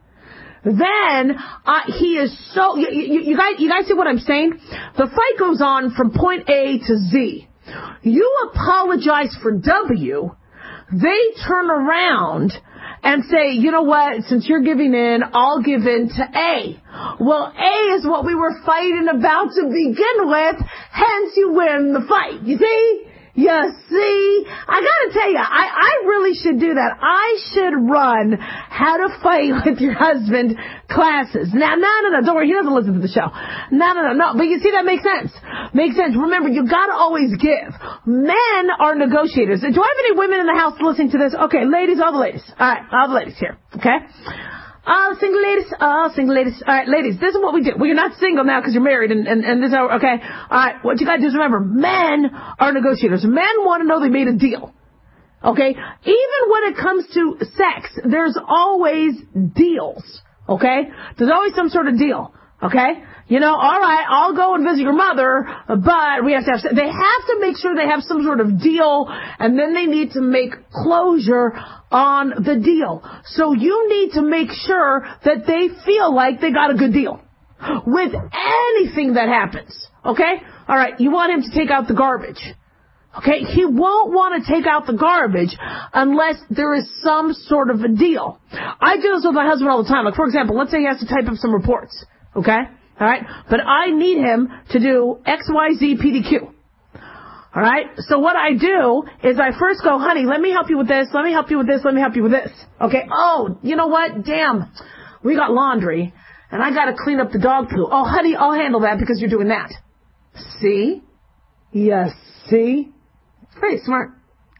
Then uh, he is so you, you, you guys you guys see what I'm saying? The fight goes on from point A to Z. You apologize for W, they turn around and say, you know what, since you're giving in, I'll give in to A. Well, A is what we were fighting about to begin with, hence you win the fight. You see? You see? I gotta tell you, I, I really should do that. I should run How to Fight with Your Husband classes. Now, no, no, no, don't worry, he doesn't listen to the show. No, no, no, no, but you see, that makes sense. Makes sense. Remember, you gotta always give. Men are negotiators. Do I have any women in the house listening to this? Okay, ladies, all the ladies. Alright, all the ladies here, okay? All single ladies, all single ladies. All right, ladies, this is what we do. Well, you're not single now because you're married, and, and, and this is how, okay? All right, what you got to do is remember, men are negotiators. Men want to know they made a deal, okay? Even when it comes to sex, there's always deals, okay? There's always some sort of deal, okay? You know, all right, I'll go and visit your mother, but we have to have, they have to make sure they have some sort of deal, and then they need to make closure on the deal. So you need to make sure that they feel like they got a good deal with anything that happens, okay? All right, you want him to take out the garbage, okay? He won't want to take out the garbage unless there is some sort of a deal. I do this with my husband all the time. Like, for example, let's say he has to type up some reports, okay? All right, but I need him to do X Y Z P D Q. All right, so what I do is I first go, honey, let me help you with this, let me help you with this, let me help you with this. Okay, oh, you know what? Damn, we got laundry, and I got to clean up the dog poo. Oh, honey, I'll handle that because you're doing that. See? Yes, see? Pretty smart.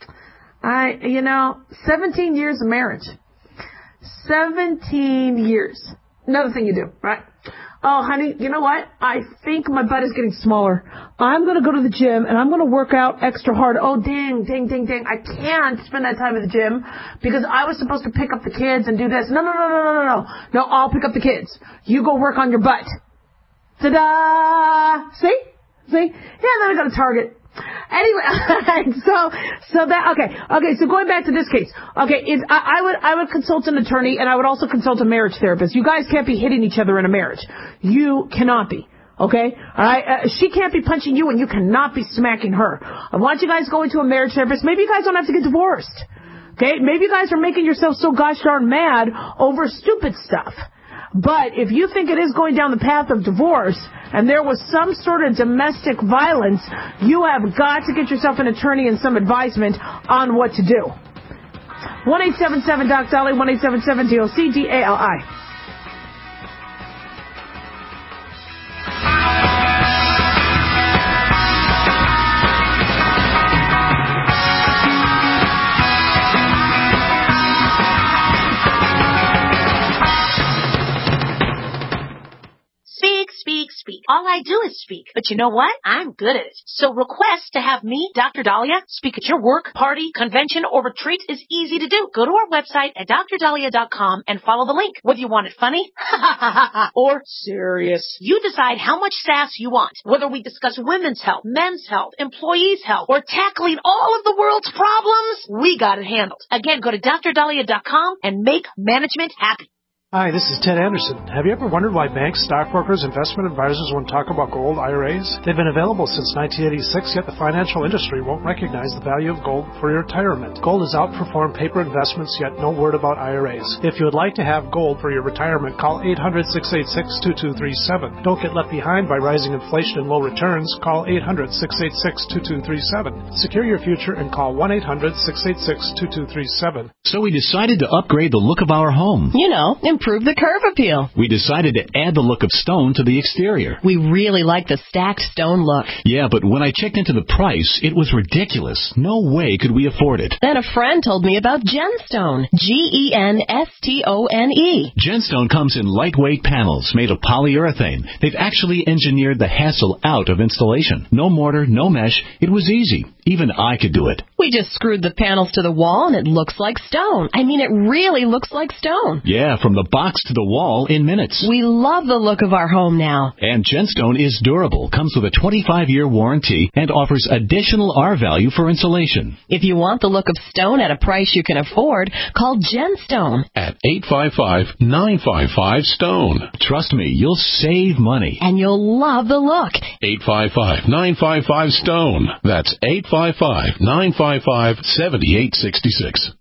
I, you know, seventeen years of marriage. seventeen years. Another thing you do, right? Oh, honey, you know what? I think my butt is getting smaller. I'm going to go to the gym, and I'm going to work out extra hard. Oh, dang, dang, dang, dang. I can't spend that time at the gym because I was supposed to pick up the kids and do this. No, no, no, no, no, no, no. No, I'll pick up the kids. You go work on your butt. Ta-da! See? See? Yeah, then I go to Target. Anyway, so, so that, okay, okay, so going back to this case, okay, is, I, I would, I would consult an attorney, and I would also consult a marriage therapist. You guys can't be hitting each other in a marriage. You cannot be, okay? Alright, uh, she can't be punching you, and you cannot be smacking her. I want you guys going to a marriage therapist. Maybe you guys don't have to get divorced, okay? Maybe you guys are making yourself so gosh darn mad over stupid stuff. But if you think it is going down the path of divorce and there was some sort of domestic violence, you have got to get yourself an attorney and some advisement on what to do. one eight seven seven D O C Dolly, one eight seven seven D O C D A L I.
Speak. All I do is speak. But you know what? I'm good at it. So request to have me, Doctor Dahlia, speak at your work, party, convention, or retreat is easy to do. Go to our website at dr dahlia dot com and follow the link. Whether you want it funny or serious, you decide how much sass you want. Whether we discuss women's health, men's health, employees' health, or tackling all of the world's problems, we got it handled. Again, go to dr dahlia dot com and make management happy.
Hi, this is Ted Anderson. Have you ever wondered why banks, stockbrokers, investment advisors won't talk about gold I R As? They've been available since nineteen eighty-six, yet the financial industry won't recognize the value of gold for your retirement. Gold has outperformed paper investments, yet no word about I R As. If you would like to have gold for your retirement, call eight hundred, six eight six, two two three seven. Don't get left behind by rising inflation and low returns. Call eight hundred, six eight six, two two three seven. Secure your future and call one eight hundred, six eight six, two two three seven.
So we decided to upgrade the look of our home.
You know,
improve the curve appeal.
We decided to add the look of stone to the exterior.
We really like the stacked stone look.
Yeah, but when I checked into the price, it was ridiculous. No way could we afford it.
Then a friend told me about Genstone. G E N S T O N E.
Genstone comes in lightweight panels made of polyurethane. They've actually engineered the hassle out of installation. No mortar, no mesh. It was easy. Even I could do it.
We just screwed the panels to the wall and it looks like stone. I mean, it really looks like stone.
Yeah, from the box to the wall in minutes.
We love the look of our home now.
And Genstone is durable, comes with a twenty-five year warranty, and offers additional R value for insulation.
If you want the look of stone at a price you can afford, call Genstone
at eight five five, nine five five, STONE.
Trust me, you'll save money.
And you'll love the look.
eight five five, nine five five, STONE. That's eight five five, nine five five, seven eight six six.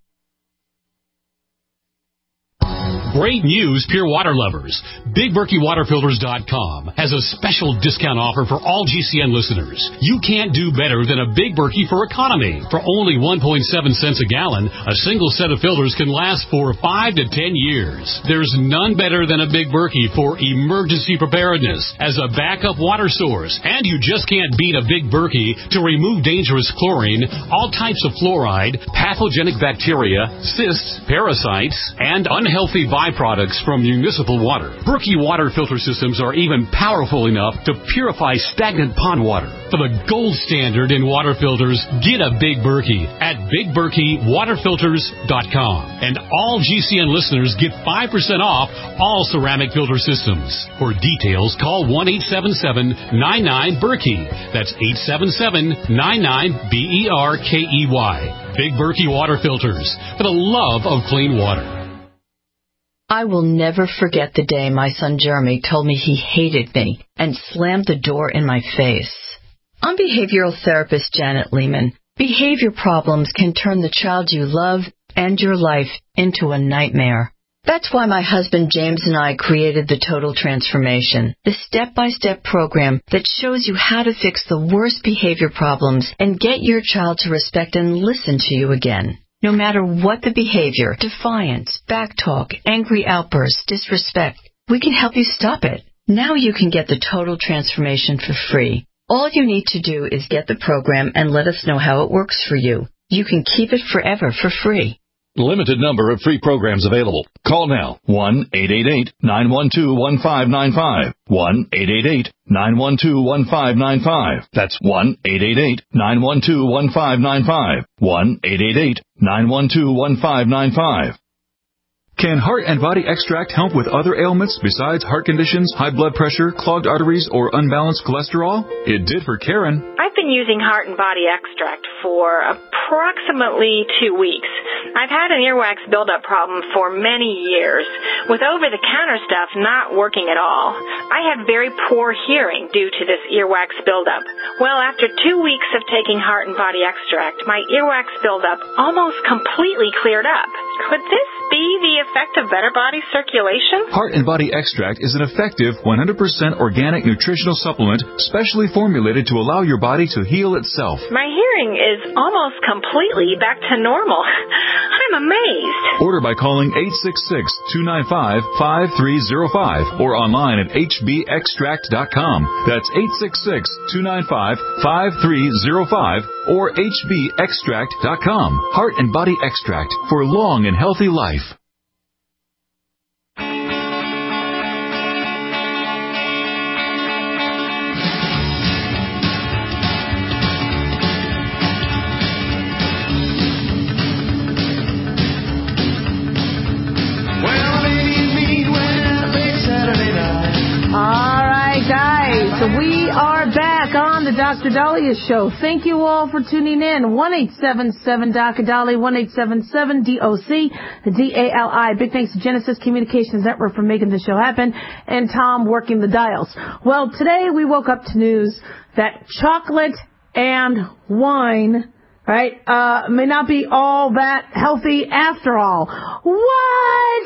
Great news, pure water lovers. Big Berkey Water Filters dot com has a special discount offer for all G C N listeners. You can't do better than a Big Berkey for economy. For only one point seven cents a gallon, a single set of filters can last for five to ten years. There's none better than a Big Berkey for emergency preparedness as a backup water source. And you just can't beat a Big Berkey to remove dangerous chlorine, all types of fluoride, pathogenic bacteria, cysts, parasites, and unhealthy byproducts from municipal water. Berkey water filter systems are even powerful enough to purify stagnant pond water. For the gold standard in water filters, get a Big Berkey at Big Berkey Water Filters dot com. And all G C N listeners get five percent off all ceramic filter systems. For details, call one eight seven seven, nine nine, Berkey. That's eight seven seven, nine nine, B E R K E Y. Big Berkey Water Filters, for the love of clean water.
I will never forget the day my son Jeremy told me he hated me and slammed the door in my face. I'm behavioral therapist Janet Lehman. Behavior problems can turn the child you love and your life into a nightmare. That's why my husband James and I created the Total Transformation, the step-by-step program that shows you how to fix the worst behavior problems and get your child to respect and listen to you again. No matter what the behavior, defiance, backtalk, angry outbursts, disrespect, we can help you stop it. Now you can get the Total Transformation for free. All you need to do is get the program and let us know how it works for you. You can keep it forever for free.
Limited number of free programs available. Call now. one eight eight eight, nine one two, one five nine five. one eight eight eight, nine one two, one five nine five. That's one eight eight eight, nine one two, one five nine five. one eight eight eight, nine one two, one five nine five.
Can Heart and Body Extract help with other ailments besides heart conditions, high blood pressure, clogged arteries, or unbalanced cholesterol? It did for Karen.
I've been using Heart and Body Extract for approximately two weeks. I've had an earwax buildup problem for many years, with over-the-counter stuff not working at all. I had very poor hearing due to this earwax buildup. Well, after two weeks of taking Heart and Body Extract, my earwax buildup almost completely cleared up. Could this be the effect of better body circulation?
Heart and Body Extract is an effective one hundred percent organic nutritional supplement specially formulated to allow your body to heal itself.
My hearing is almost completely back to normal. I'm amazed.
Order by calling eight six six, two nine five, five three zero five or online at H B extract dot com. That's eight six six, two nine five, five three zero five or H B extract dot com. Heart and Body Extract for long and healthy life.
So we are back on the Doctor Daliah Show. Thank you all for tuning in. one eight seven seven, D O C Dali, one eight seven seven, D O C, D A L I. Big thanks to Genesis Communications Network for making the show happen, and Tom working the dials. Well, today we woke up to news that chocolate and wine, right, uh, may not be all that healthy after all. What?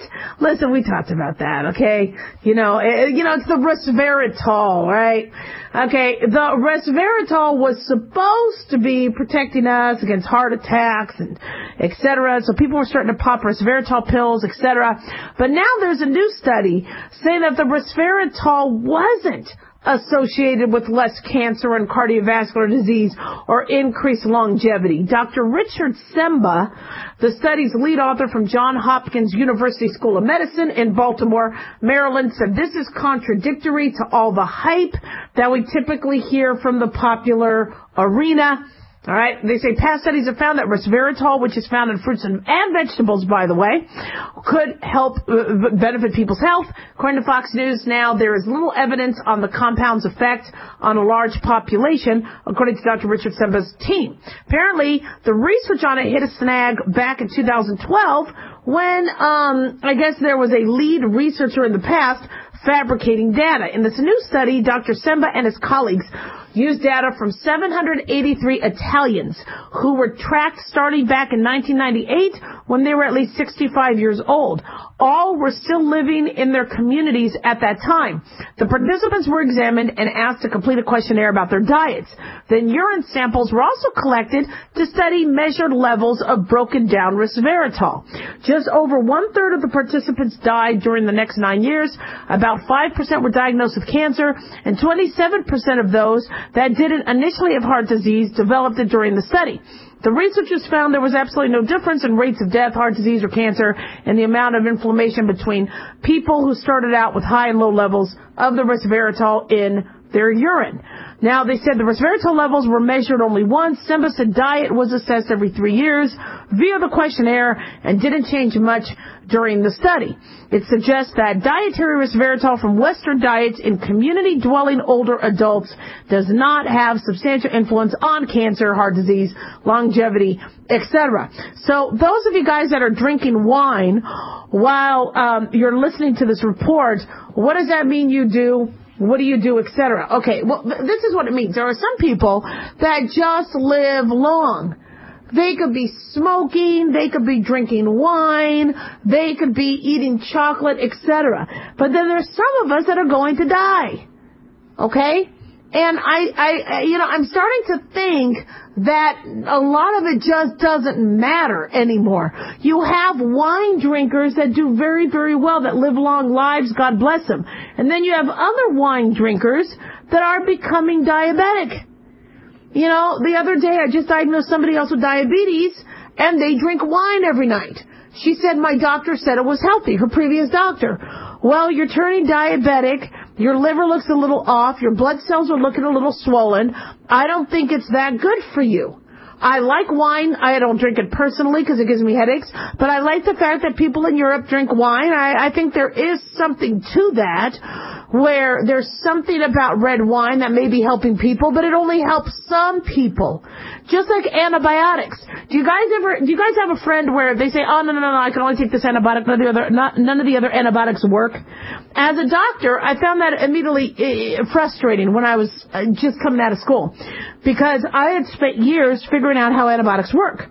Listen, we talked about that, okay? You know, it, you know, it's the resveratrol, right? Okay, the resveratrol was supposed to be protecting us against heart attacks and et cetera. So people were starting to pop resveratrol pills, et cetera. But now there's a new study saying that the resveratrol wasn't associated with less cancer and cardiovascular disease or increased longevity. Doctor Richard Semba, the study's lead author from Johns Hopkins University School of Medicine in Baltimore, Maryland, said this is contradictory to all the hype that we typically hear from the popular arena. All right. They say past studies have found that resveratrol, which is found in fruits and, and vegetables, by the way, could help uh, benefit people's health. According to Fox News now, there is little evidence on the compound's effect on a large population, according to Doctor Richard Semba's team. Apparently, the research on it hit a snag back in two thousand twelve when, um, I guess there was a lead researcher in the past fabricating data. In this new study, Doctor Semba and his colleagues used data from seven hundred eighty-three Italians who were tracked starting back in nineteen ninety-eight when they were at least sixty-five years old. All were still living in their communities at that time. The participants were examined and asked to complete a questionnaire about their diets. Then urine samples were also collected to study measured levels of broken down resveratrol. Just over one-third of the participants died during the next nine years. About five percent were diagnosed with cancer, and twenty-seven percent of those that didn't initially have heart disease developed it during the study. The researchers found there was absolutely no difference in rates of death, heart disease, or cancer, and the amount of inflammation between people who started out with high and low levels of the resveratrol in their urine. Now, they said the resveratrol levels were measured only once. Semba said diet was assessed every three years via the questionnaire and didn't change much during the study. It suggests that dietary resveratrol from Western diets in community-dwelling older adults does not have substantial influence on cancer, heart disease, longevity, et cetera. So those of you guys that are drinking wine while um, you're listening to this report, what does that mean you do? What do you do, et cetera? Okay, well, th- this is what it means. There are some people that just live long. They could be smoking, they could be drinking wine, they could be eating chocolate, et cetera. But then there's some of us that are going to die. Okay? And I, I, you know, I'm starting to think that a lot of it just doesn't matter anymore. You have wine drinkers that do very, very well, that live long lives, God bless them. And then you have other wine drinkers that are becoming diabetic. You know, the other day I just diagnosed somebody else with diabetes, and they drink wine every night. She said my doctor said it was healthy, her previous doctor. Well, you're turning diabetic. Your liver looks a little off. Your blood cells are looking a little swollen. I don't think it's that good for you. I like wine. I don't drink it personally because it gives me headaches. But I like the fact that people in Europe drink wine. I, I think there is something to that, where there's something about red wine that may be helping people, but it only helps some people. Just like antibiotics. Do you guys ever, do you guys have a friend where they say, oh, no, no, no, no, I can only take this antibiotic, none of the other, not, none of the other antibiotics work? As a doctor, I found that immediately uh, frustrating when I was uh, just coming out of school, because I had spent years figuring out how antibiotics work.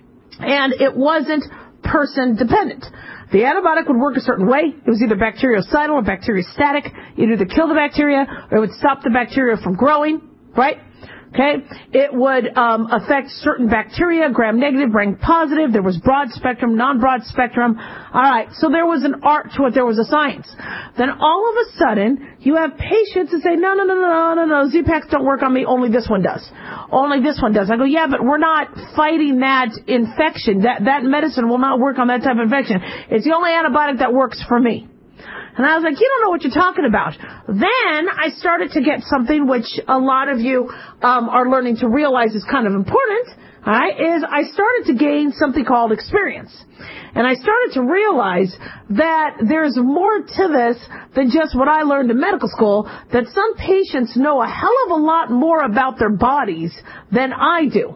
And it wasn't person dependent. The antibiotic would work a certain way. It was either bactericidal or bacteriostatic. It would either kill the bacteria or it would stop the bacteria from growing, right? Okay? It would um, affect certain bacteria, gram-negative, gram-positive. There was broad spectrum, non-broad spectrum. All right, so there was an art to it. There was a science. Then all of a sudden, you have patients that say, no, no, no, no, no, no, Z-Paks don't work on me. Only this one does. Only this one does. I go, yeah, but we're not fighting that infection. That, that medicine will not work on that type of infection. It's the only antibiotic that works for me. And I was like, you don't know what you're talking about. Then I started to get something which a lot of you um, are learning to realize is kind of important, all right, is I started to gain something called experience. And I started to realize that there's more to this than just what I learned in medical school, that some patients know a hell of a lot more about their bodies than I do.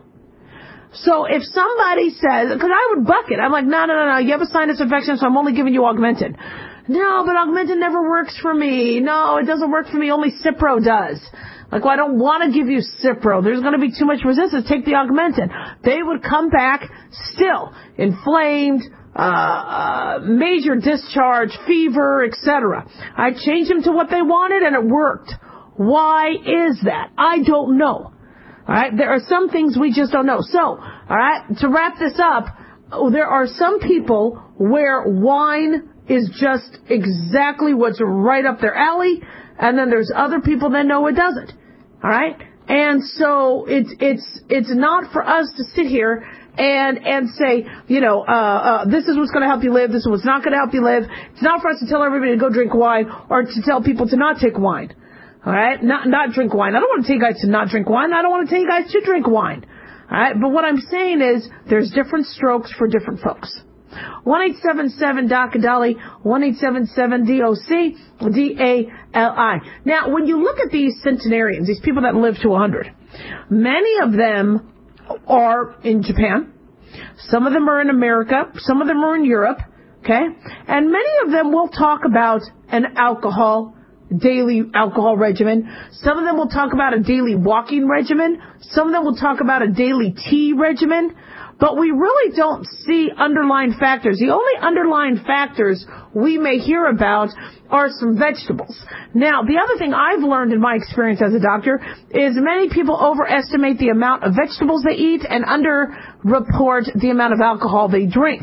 So if somebody says, because I would buck it, I'm like, no, no, no, no, you have a sinus infection, so I'm only giving you Augmentin. No, but Augmentin never works for me. No, it doesn't work for me. Only Cipro does. Like, well, I don't want to give you Cipro. There's going to be too much resistance. Take the Augmentin. They would come back still inflamed, uh, major discharge, fever, et cetera. I changed them to what they wanted, and it worked. Why is that? I don't know. All right, there are some things we just don't know. So, all right, to wrap this up, there are some people where wine is just exactly what's right up their alley, and then there's other people that know it doesn't. All right, and so it's it's it's not for us to sit here and and say, you know, uh, uh, this is what's going to help you live, this is what's not going to help you live. It's not for us to tell everybody to go drink wine or to tell people to not take wine. All right, not not drink wine. I don't want to tell you guys to not drink wine. I don't want to tell you guys to drink wine. All right, but what I'm saying is there's different strokes for different folks. one eight seven seven D O C D A L I, one eight seven seven D O C D A L I. Now, when you look at these centenarians, these people that live to one hundred, many of them are in Japan. Some of them are in America. Some of them are in Europe. Okay? And many of them will talk about an alcohol daily alcohol regimen. Some of them will talk about a daily walking regimen. Some of them will talk about a daily tea regimen. But we really don't see underlying factors. The only underlying factors we may hear about are some vegetables. Now, the other thing I've learned in my experience as a doctor is many people overestimate the amount of vegetables they eat and underreport the amount of alcohol they drink.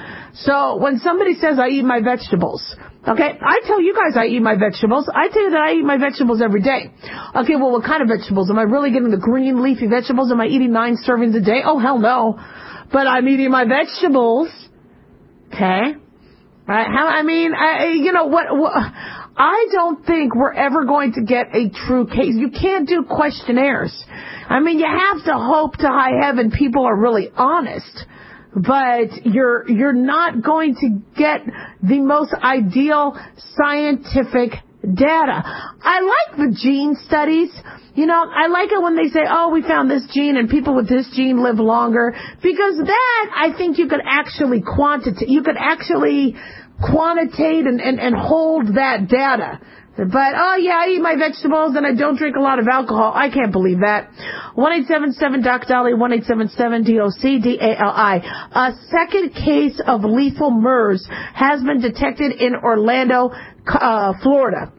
So when somebody says, I eat my vegetables, okay, I tell you guys I eat my vegetables. I tell you that I eat my vegetables every day. Okay, well, what kind of vegetables? Am I really getting the green leafy vegetables? Am I eating nine servings a day? Oh, hell no. But I'm eating my vegetables. Okay? Right? How, I mean, I, you know, what, what, I don't think we're ever going to get a true case. You can't do questionnaires. I mean, you have to hope to high heaven people are really honest. But you're you're not going to get the most ideal scientific data. I like the gene studies. You know, I like it when they say, oh, we found this gene and people with this gene live longer. Because that, I think you could actually quantitate, you could actually quantitate and, and, and hold that data. But, oh, yeah, I eat my vegetables and I don't drink a lot of alcohol. I can't believe that. one eight seven seven D O C D A L I, one eight seven seven D O C D A L I. A second case of lethal MERS has been detected in Orlando, uh, Florida.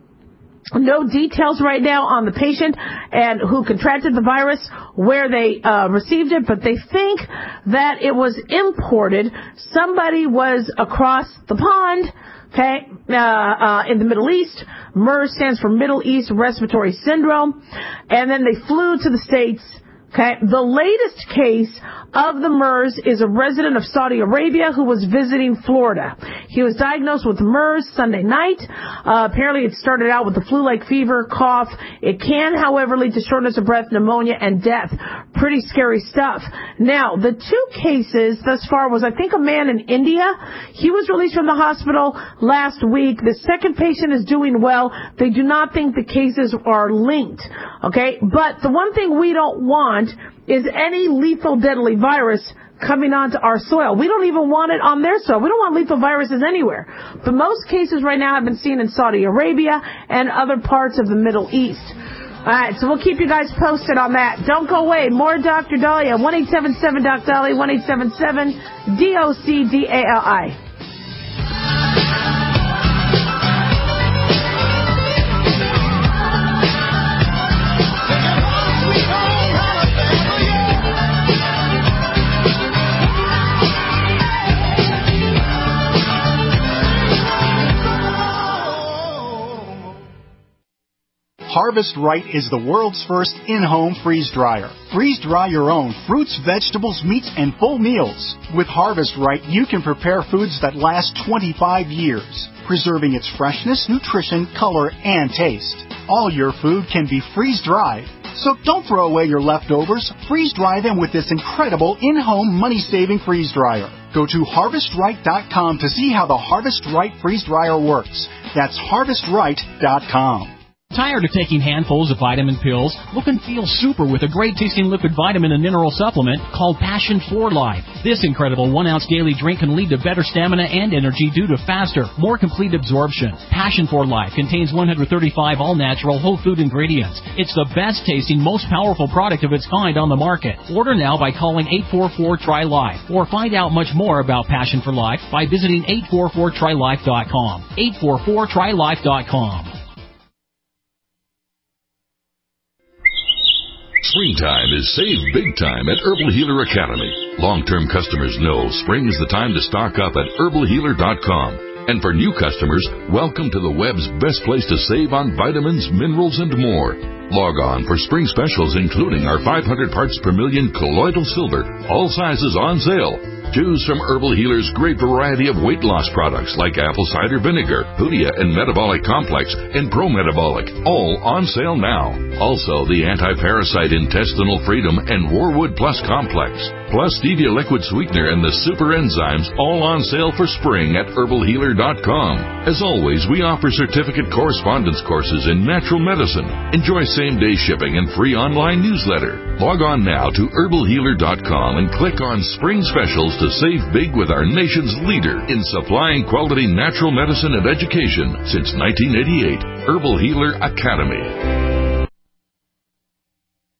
No details right now on the patient and who contracted the virus, where they uh, received it, but they think that it was imported. Somebody was across the pond, okay, uh, uh, in the Middle East. MERS stands for Middle East Respiratory Syndrome. And then they flew to the States. Okay, the latest case of the MERS is a resident of Saudi Arabia who was visiting Florida. He was diagnosed with MERS Sunday night. Uh, apparently it started out with a flu-like fever, cough. It can, however, lead to shortness of breath, pneumonia, and death. Pretty scary stuff. Now, the two cases thus far was, I think, a man in India. He was released from the hospital last week. The second patient is doing well. They do not think the cases are linked. Okay, but the one thing we don't want is any lethal deadly virus coming onto our soil. We don't even want it on their soil. We don't want lethal viruses anywhere. But most cases right now have been seen in Saudi Arabia and other parts of the Middle East. All right, so we'll keep you guys posted on that. Don't go away. More Doctor Dahlia, one eight seven seven D O C D A L I, one eight seven seven D O C D A L I.
Harvest Right is the world's first in-home freeze dryer. Freeze dry your own fruits, vegetables, meats, and full meals. With Harvest Right, you can prepare foods that last twenty-five years, preserving its freshness, nutrition, color, and taste. All your food can be freeze-dried. So don't throw away your leftovers. Freeze-dry them with this incredible in-home money-saving freeze dryer. Go to harvest right dot com to see how the Harvest Right freeze dryer works. That's harvest right dot com.
Tired of taking handfuls of vitamin pills? Look and feel super with a great-tasting liquid vitamin and mineral supplement called Passion for Life. This incredible one-ounce daily drink can lead to better stamina and energy due to faster, more complete absorption. Passion for Life contains one hundred thirty-five all-natural whole food ingredients. It's the best-tasting, most powerful product of its kind on the market. Order now by calling eight four four, T R Y, LIFE or find out much more about Passion for Life by visiting eight four four try life dot com. eight four four try life dot com.
Springtime is save big time at Herbal Healer Academy. Long-term customers know spring is the time to stock up at herbal healer dot com. And for new customers, welcome to the web's best place to save on vitamins, minerals, and more. Log on for spring specials including our five hundred parts per million colloidal silver, all sizes on sale. Choose from Herbal Healer's great variety of weight loss products like apple cider vinegar, Hoodia and Metabolic Complex, and Pro Metabolic, all on sale now. Also, the anti-parasite Intestinal Freedom and Warwood Plus Complex, plus Stevia Liquid Sweetener and the Super Enzymes, all on sale for spring at herbal healer dot com. As always, we offer certificate correspondence courses in natural medicine. Enjoy same-day shipping and free online newsletter. Log on now to herbal healer dot com and click on Spring Specials to save big with our nation's leader in supplying quality natural medicine and education since nineteen eighty-eight, Herbal Healer Academy.